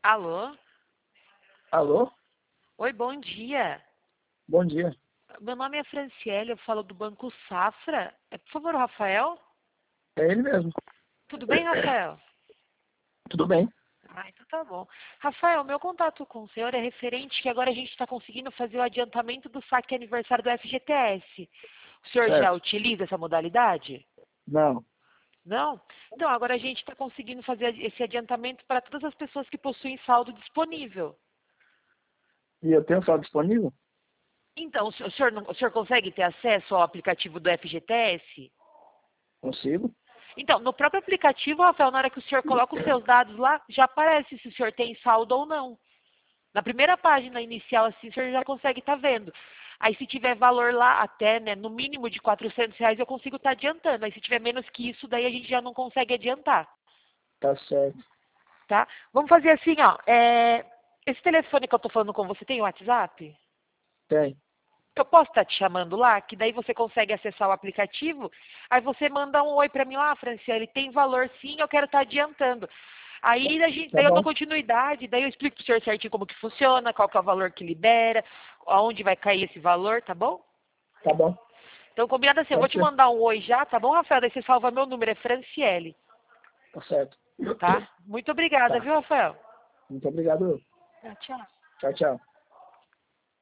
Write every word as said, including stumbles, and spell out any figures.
Alô? Alô? Oi, bom dia. Bom dia. Meu nome é Franciele, eu falo do Banco Safra. É, por favor, o Rafael? É ele mesmo. Tudo bem, Rafael? Tudo bem? Ah, então tá bom. Rafael, meu contato com o senhor é referente que agora a gente está conseguindo fazer o adiantamento do saque aniversário do F G T S. O senhor já Certo. utiliza essa modalidade? Não. Não? Então, agora a gente está conseguindo fazer esse adiantamento para todas as pessoas que possuem saldo disponível. E eu tenho saldo disponível? Então, o senhor, o senhor não- o senhor consegue ter acesso ao aplicativo do F G T S? Consigo? Então, no próprio aplicativo, Rafael, na hora que o senhor coloca os seus dados lá, já aparece se o senhor tem saldo ou não. Na primeira página inicial, assim, o senhor já consegue estar vendo. Aí, se tiver valor lá, até, né, no mínimo de quatrocentos reais, eu consigo estar adiantando. Aí, se tiver menos que isso, daí a gente já não consegue adiantar, Tá certo. tá? Vamos fazer assim, ó. é, Esse telefone que eu tô falando com você tem WhatsApp? Tem. Eu posso estar te chamando lá, que daí você consegue acessar o aplicativo, aí você manda um oi para mim lá, Franciele, tem valor sim, eu quero estar adiantando. Aí, a gente, Tá daí eu dou bom. continuidade, daí eu explico para o senhor certinho como que funciona, qual que é o valor que libera, aonde vai cair esse valor, tá bom? Tá bom. Então, combinado assim, eu vou Pode te ser. mandar um oi já, tá bom, Rafael? Daí você salva meu número, é Franciele, Tá certo. tá? Muito obrigada, Tá. viu, Rafael? Muito obrigado. Ah, tchau. Tchau, tchau.